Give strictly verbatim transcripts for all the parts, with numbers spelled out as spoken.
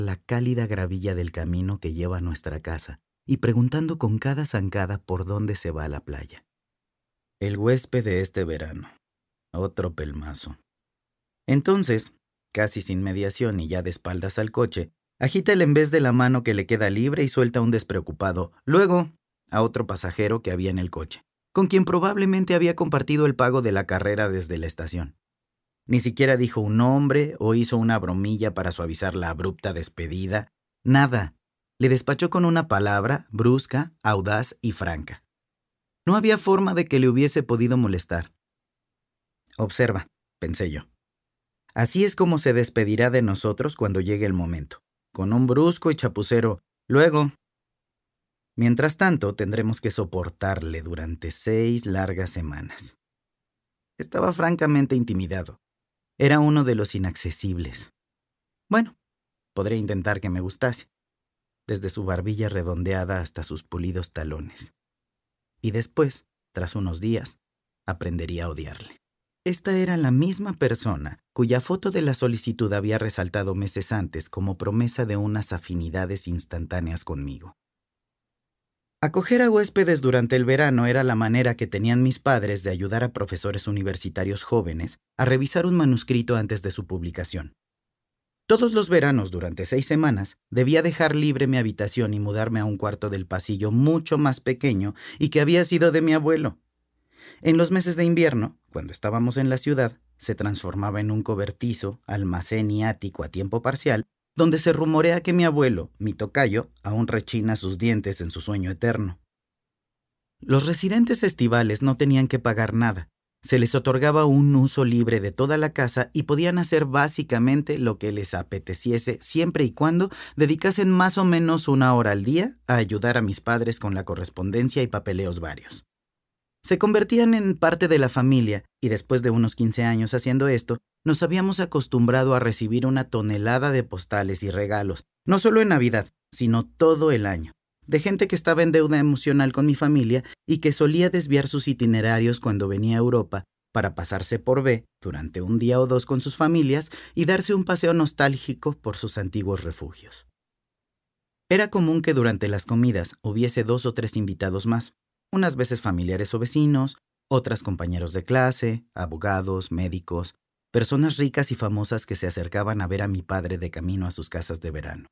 la cálida gravilla del camino que lleva a nuestra casa y preguntando con cada zancada por dónde se va a la playa. El huésped de este verano. Otro pelmazo. Entonces, casi sin mediación y ya de espaldas al coche, agita el embés de la mano que le queda libre y suelta un despreocupado luego a otro pasajero que había en el coche, con quien probablemente había compartido el pago de la carrera desde la estación. Ni siquiera dijo un nombre o hizo una bromilla para suavizar la abrupta despedida. Nada. Le despachó con una palabra brusca, audaz y franca. No había forma de que le hubiese podido molestar. Observa, pensé yo. Así es como se despedirá de nosotros cuando llegue el momento, con un brusco y chapucero luego. Mientras tanto, tendremos que soportarle durante seis largas semanas. Estaba francamente intimidado. Era uno de los inaccesibles. Bueno, podré intentar que me gustase, desde su barbilla redondeada hasta sus pulidos talones. Y después, tras unos días, aprendería a odiarle. Esta era la misma persona cuya foto de la solicitud había resaltado meses antes como promesa de unas afinidades instantáneas conmigo. Acoger a huéspedes durante el verano era la manera que tenían mis padres de ayudar a profesores universitarios jóvenes a revisar un manuscrito antes de su publicación. Todos los veranos, durante seis semanas, debía dejar libre mi habitación y mudarme a un cuarto del pasillo mucho más pequeño y que había sido de mi abuelo. En los meses de invierno, cuando estábamos en la ciudad, se transformaba en un cobertizo, almacén y ático a tiempo parcial, donde se rumorea que mi abuelo, mi tocayo, aún rechina sus dientes en su sueño eterno. Los residentes estivales no tenían que pagar nada. Se les otorgaba un uso libre de toda la casa y podían hacer básicamente lo que les apeteciese siempre y cuando dedicasen más o menos una hora al día a ayudar a mis padres con la correspondencia y papeleos varios. Se convertían en parte de la familia y después de unos quince años haciendo esto, nos habíamos acostumbrado a recibir una tonelada de postales y regalos, no solo en Navidad, sino todo el año, de gente que estaba en deuda emocional con mi familia y que solía desviar sus itinerarios cuando venía a Europa para pasarse por B durante un día o dos con sus familias y darse un paseo nostálgico por sus antiguos refugios. Era común que durante las comidas hubiese dos o tres invitados más, unas veces familiares o vecinos, otras compañeros de clase, abogados, médicos, personas ricas y famosas que se acercaban a ver a mi padre de camino a sus casas de verano.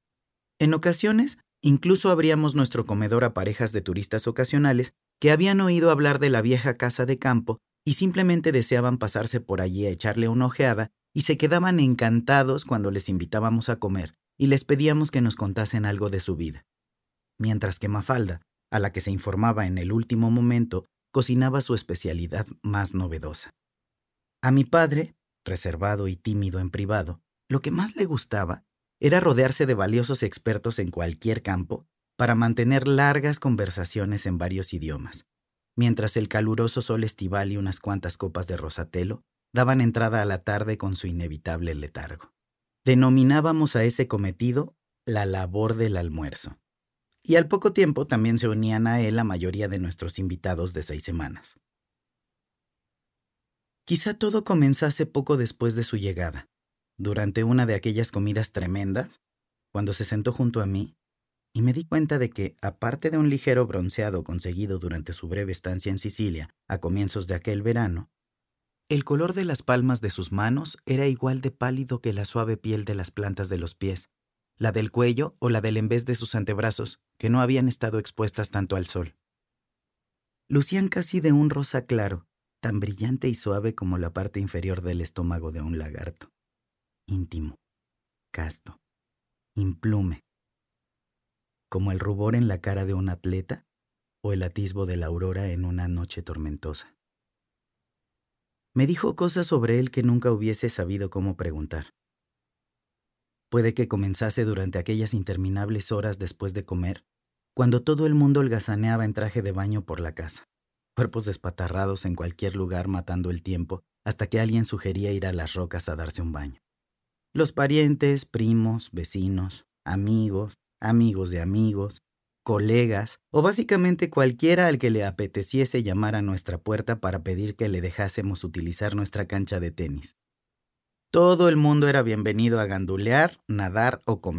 En ocasiones, incluso abríamos nuestro comedor a parejas de turistas ocasionales que habían oído hablar de la vieja casa de campo y simplemente deseaban pasarse por allí a echarle una ojeada y se quedaban encantados cuando les invitábamos a comer y les pedíamos que nos contasen algo de su vida. Mientras que Mafalda, a la que se informaba en el último momento, cocinaba su especialidad más novedosa. A mi padre, reservado y tímido en privado, lo que más le gustaba era rodearse de valiosos expertos en cualquier campo para mantener largas conversaciones en varios idiomas, mientras el caluroso sol estival y unas cuantas copas de rosatelo daban entrada a la tarde con su inevitable letargo. Denominábamos a ese cometido la labor del almuerzo. Y al poco tiempo también se unían a él la mayoría de nuestros invitados de seis semanas. Quizá todo comenzase poco después de su llegada, durante una de aquellas comidas tremendas, cuando se sentó junto a mí, y me di cuenta de que, aparte de un ligero bronceado conseguido durante su breve estancia en Sicilia a comienzos de aquel verano, el color de las palmas de sus manos era igual de pálido que la suave piel de las plantas de los pies, la del cuello o la del embés de sus antebrazos, que no habían estado expuestas tanto al sol. Lucían casi de un rosa claro, tan brillante y suave como la parte inferior del estómago de un lagarto. Íntimo, casto, implume, como el rubor en la cara de un atleta o el atisbo de la aurora en una noche tormentosa. Me dijo cosas sobre él que nunca hubiese sabido cómo preguntar. Puede que comenzase durante aquellas interminables horas después de comer, cuando todo el mundo holgazaneaba en traje de baño por la casa, cuerpos despatarrados en cualquier lugar matando el tiempo hasta que alguien sugería ir a las rocas a darse un baño. Los parientes, primos, vecinos, amigos, amigos de amigos, colegas o básicamente cualquiera al que le apeteciese llamar a nuestra puerta para pedir que le dejásemos utilizar nuestra cancha de tenis. Todo el mundo era bienvenido a gandulear, nadar o comer.